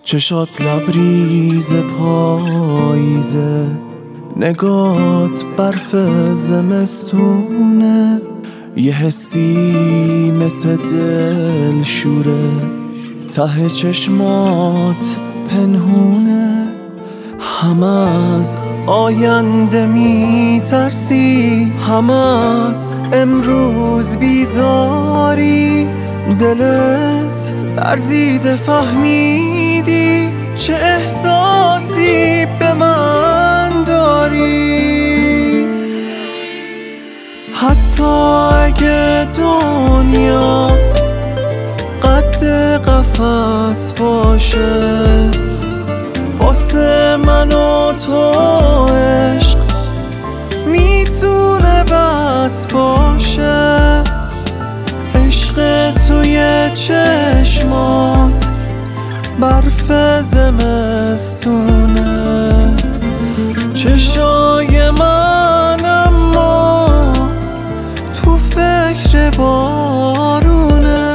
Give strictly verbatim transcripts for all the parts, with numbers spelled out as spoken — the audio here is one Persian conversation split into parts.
چشات لبریز پاییزه، نگات برف زمستونه، یه حسی مثل دل شوره ته چشمات پنهونه. هم از آینده می ترسی، هم از امروز بیزاری، دلت لرزیده فهمیدی چه احساسی به من داری. حتی اگه دنیا قد قفس باشه، واسه من و تو عشق میتونه بس باشه. عشق توی چشمات برف زمستونه، چشای من اما تو فکر بارونه.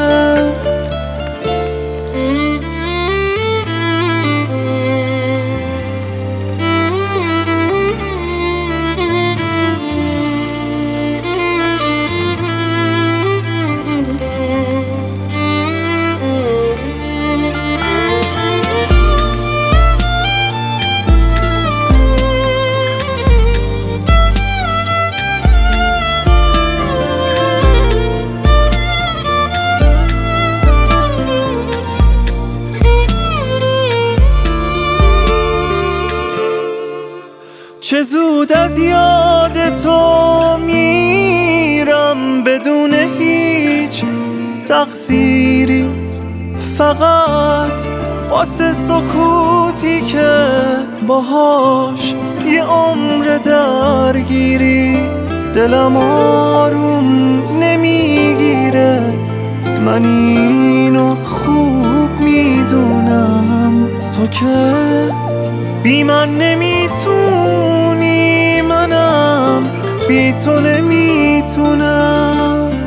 چه زود از یاد تو میرم بدون هیچ تقصیری، فقط واسه سکوتی که باهاش یه عمر درگیری. دلم آروم نمیگیره، من اینو خوب میدونم، تو که بی من نمیتونی، منم بی تو نمیتونم.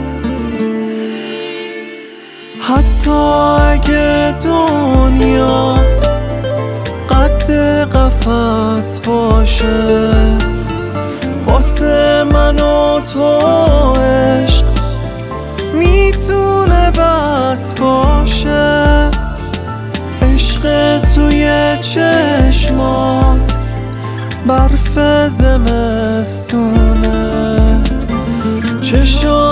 حتی اگه دنیا قد قفس باشه، واسه من و تو عشق میتونه بس باشه. عشق توی چشمات برف زمستونه، چشم